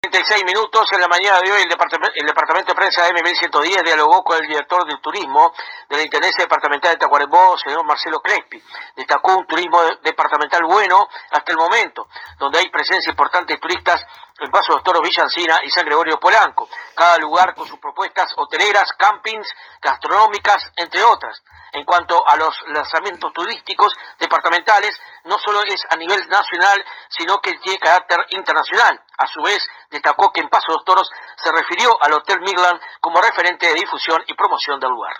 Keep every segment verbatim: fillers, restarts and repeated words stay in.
treinta y seis minutos en la mañana de hoy, el departamento, el departamento de prensa de M mil ciento diez dialogó con el director del turismo de la Intendencia Departamental de Tacuarembó, señor Marcelo Crespi. Destacó un turismo departamental bueno hasta el momento, donde hay presencia importante de turistas en Paso de los Toros, Villa Encina y San Gregorio Polanco. Cada lugar con sus propuestas hoteleras, campings, gastronómicas, entre otras. En cuanto a los lanzamientos turísticos departamentales, no solo es a nivel nacional, sino que tiene carácter internacional. A su vez, destacó que en Paso de los Toros se refirió al Hotel Midland como referente de difusión y promoción del lugar.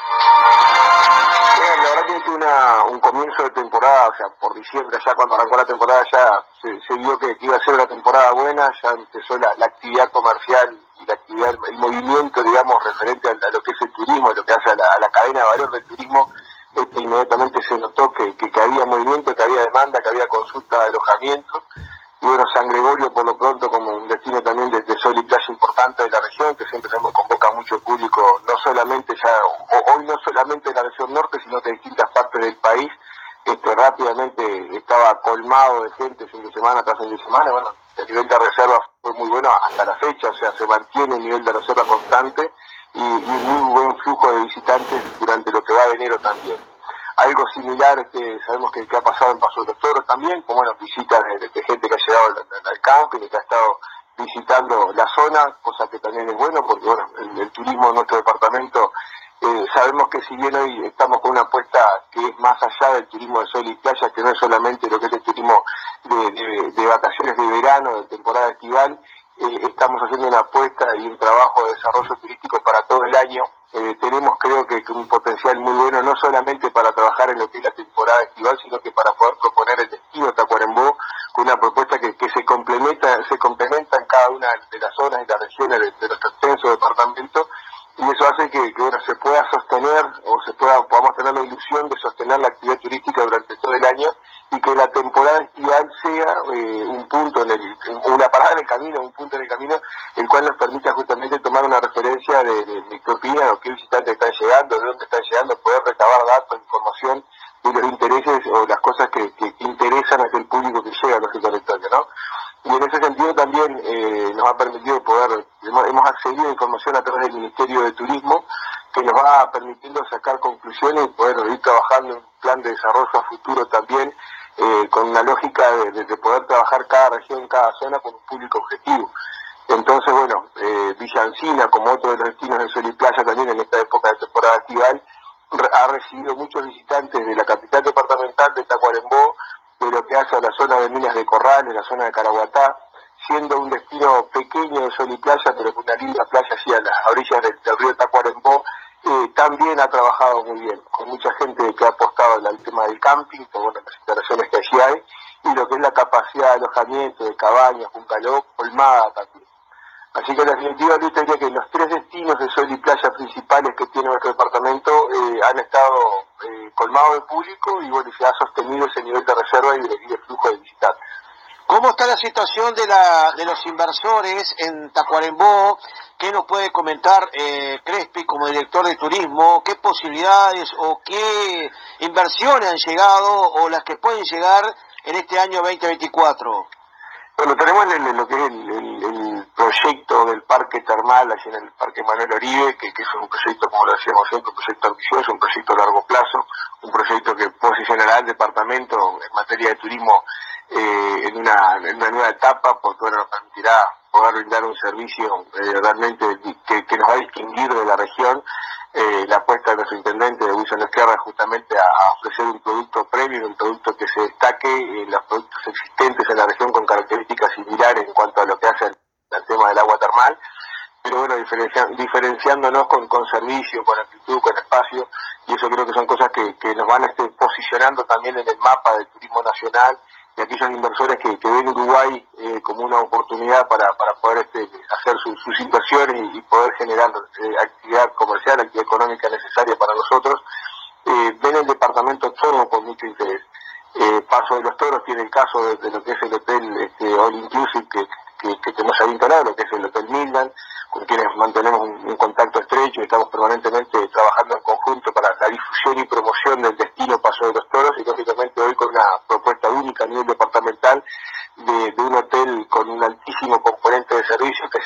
Bueno, la verdad que es una, un comienzo de temporada, o sea, por diciembre, ya cuando arrancó la temporada, ya se, se vio que, que iba a ser una temporada buena, ya empezó la, la actividad comercial y la actividad, el movimiento, digamos, referente a, a lo que es el turismo, a lo que hace a la, a la cadena de valor del turismo. Este, inmediatamente se notó que, que, que había movimiento, que había demanda, que había consulta de alojamiento. Y bueno, San Gregorio por lo pronto como un destino también de, de sol y playa importante de la región, que siempre se convoca mucho público, no solamente ya, o, hoy no solamente de la región norte, sino de distintas partes del país. Este, rápidamente estaba colmado de gente fin de semana tras fin de semana. Bueno, el nivel de reserva fue muy bueno hasta la fecha, o sea, se mantiene el nivel de reserva constante y, y muy buen flujo de visitantes durante lo que va de enero también. Algo similar este, sabemos que, que ha pasado en Paso de los Toros también, con bueno, visitas de, de gente que ha llegado al, al camping y que ha estado visitando la zona, cosa que también es bueno porque bueno, el, el turismo en nuestro departamento, eh, sabemos que si bien hoy estamos con una apuesta que es más allá del turismo de sol y playa, que no es solamente lo que es el turismo de, de, de vacaciones de verano, de temporada estival, eh, estamos haciendo una apuesta y un trabajo de desarrollo turístico para todo el año. Eh, tenemos creo que, que un potencial muy bueno, no solamente para trabajar en lo que es la temporada estival, sino que para poder proponer el destino Tacuarembó con una propuesta que, que se complementa se complementa en cada una de las zonas y las regiones de, de nuestro extenso departamento, y eso hace que, que bueno, se pueda sostener o se pueda podamos tener la ilusión de sostener la actividad turística durante todo el año y que la temporada estival sea eh, un punto en el, una parada en el camino, un punto en el camino, el cual nos permita justamente tomar una referencia de, de, de qué opinan o qué visitantes están llegando, de dónde están llegando, poder recabar datos, información de los intereses o las cosas que, que, que interesan a aquel público que llega a nuestro territorio, ¿no? Y en ese sentido también eh, nos ha permitido poder, hemos, hemos accedido a información a través del Ministerio de Turismo, que nos va permitiendo sacar conclusiones y poder ir trabajando en un plan de desarrollo a futuro también, eh, con una lógica de, de, de poder trabajar cada región, cada zona con un público objetivo. Entonces, bueno, eh, Villa Encina, como otro de los destinos de sol y playa también en esta época de temporada estival, ha recibido muchos visitantes de la capital departamental de Tacuarembó, de lo que hace a la zona de Minas de Corrales, la zona de Caraguatá, siendo un destino pequeño de sol y playa, pero con una linda playa así a las orillas del, del río Tacuarembó. Eh, también ha trabajado muy bien, con mucha gente que ha apostado al tema del camping, por bueno, las instalaciones que allí hay, y lo que es la capacidad de alojamiento, de cabañas, Juncaló, colmada también. Así que en definitiva yo diría que los tres destinos de sol y playa principales que tiene nuestro departamento eh, han estado eh, colmados de público y bueno, se ha sostenido ese nivel de reserva y de, y de flujo de visitantes. ¿Cómo está la situación de la de los inversores en Tacuarembó? ¿Qué nos puede comentar eh, Crespi como director de turismo? ¿Qué posibilidades o qué inversiones han llegado o las que pueden llegar en este año veinte veinticuatro? Bueno, tenemos el, el, lo que es el, el, el proyecto del parque termal allí en el Parque Manuel Oribe, que, que es un proyecto, como lo decíamos siempre, un proyecto ambicioso, un proyecto a largo plazo, un proyecto que posicionará al departamento en materia de turismo eh, en, una, en una nueva etapa, porque bueno, nos permitirá poder brindar un servicio eh, realmente que, que nos va a distinguir de la región. Eh, la apuesta de nuestro intendente de Wilson Esquerra justamente a, a ofrecer un producto premium, un producto que se destaque en los productos existentes en la región con características similares en cuanto a lo que hace el, el tema del agua termal, pero bueno, diferencia, diferenciándonos con, con servicio, con actitud, con espacio, y eso creo que son cosas que, que nos van este, posicionando también en el mapa del turismo nacional de aquellos inversores que, que ven Uruguay eh, como una oportunidad para, para poder este, hacer su, sus inversiones y, y poder generar eh, actividad comercial, actividad económica necesaria para nosotros. Eh, ven el departamento todo con mucho interés. Eh, Paso de los Toros tiene el caso de, de lo que es el hotel este, All Inclusive que, que, que tenemos ahí instalado, lo que es el Hotel Midland, con quienes mantenemos un, un contacto estrecho y estamos permanentemente trabajando en conjunto para la difusión y promoción del destino Paso de los Toros, y lógicamente hoy con una propuesta única a nivel departamental de, de un hotel con un altísimo componente de servicio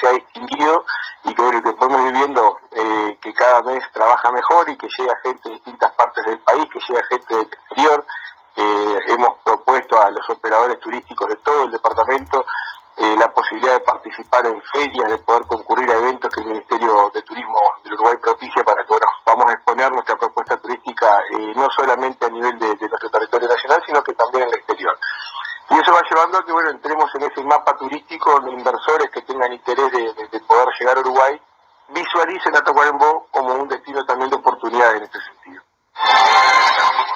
se ha distinguido y que, bueno, que podemos ir viendo eh, que cada mes trabaja mejor y que llega gente de distintas partes del país, que llega gente del exterior. Eh, hemos propuesto a los operadores turísticos de todo el departamento eh, la posibilidad de participar en ferias, de poder concurrir a eventos que el Ministerio de Turismo del Uruguay propicia para que bueno, vamos a exponer nuestra propuesta turística eh, no solamente a nivel de, de nuestro territorio nacional, sino que también en el exterior. Y eso va llevando a que bueno, entremos en ese mapa turístico de inversores que tengan interés de, de, de poder llegar a Uruguay, visualicen a Tacuarembó como un destino también de oportunidad en este sentido.